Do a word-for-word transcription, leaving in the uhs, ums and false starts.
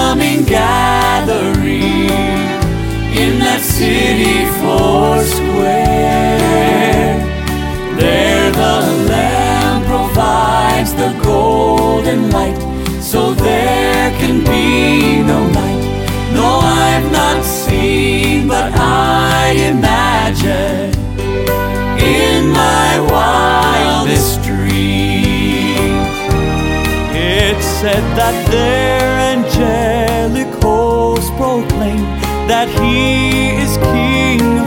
coming gathering in that city four square. There the Lamb provides the golden light, so there can be no night. No, I've not seen, but I imagine in my wildest dream. It said that their angelic hosts proclaim that He is King